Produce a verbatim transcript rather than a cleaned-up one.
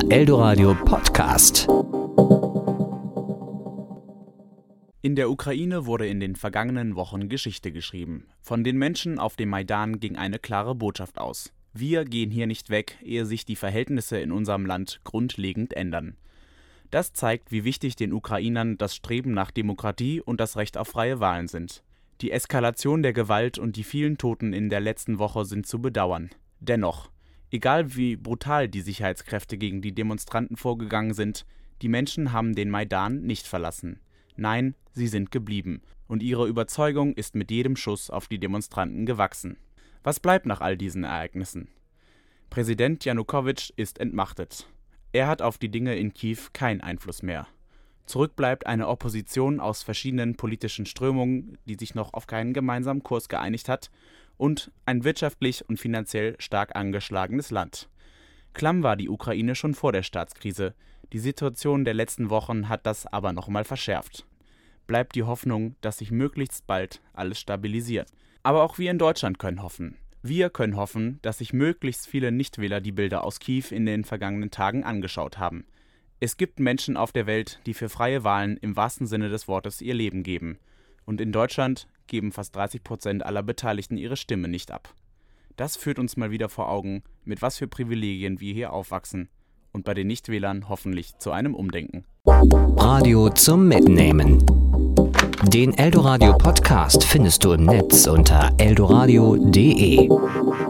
Eldoradio Podcast. In der Ukraine wurde in den vergangenen Wochen Geschichte geschrieben. Von den Menschen auf dem Maidan ging eine klare Botschaft aus. Wir gehen hier nicht weg, ehe sich die Verhältnisse in unserem Land grundlegend ändern. Das zeigt, wie wichtig den Ukrainern das Streben nach Demokratie und das Recht auf freie Wahlen sind. Die Eskalation der Gewalt und die vielen Toten in der letzten Woche sind zu bedauern. Dennoch, egal wie brutal die Sicherheitskräfte gegen die Demonstranten vorgegangen sind, die Menschen haben den Maidan nicht verlassen. Nein, sie sind geblieben, und ihre Überzeugung ist mit jedem Schuss auf die Demonstranten gewachsen. Was bleibt nach all diesen Ereignissen? Präsident Janukowitsch ist entmachtet. Er hat auf die Dinge in Kiew keinen Einfluss mehr. Zurück bleibt eine Opposition aus verschiedenen politischen Strömungen, die sich noch auf keinen gemeinsamen Kurs geeinigt hat, und ein wirtschaftlich und finanziell stark angeschlagenes Land. Klamm war die Ukraine schon vor der Staatskrise. Die Situation der letzten Wochen hat das aber nochmal verschärft. Bleibt die Hoffnung, dass sich möglichst bald alles stabilisiert. Aber auch wir in Deutschland können hoffen. Wir können hoffen, dass sich möglichst viele Nichtwähler die Bilder aus Kiew in den vergangenen Tagen angeschaut haben. Es gibt Menschen auf der Welt, die für freie Wahlen im wahrsten Sinne des Wortes ihr Leben geben. Und in Deutschland geben fast dreißig Prozent aller Beteiligten ihre Stimme nicht ab. Das führt uns mal wieder vor Augen, mit was für Privilegien wir hier aufwachsen. Und bei den Nichtwählern hoffentlich zu einem Umdenken. Radio zum Mitnehmen. Den Eldoradio Podcast findest du im Netz unter eldoradio punkt de.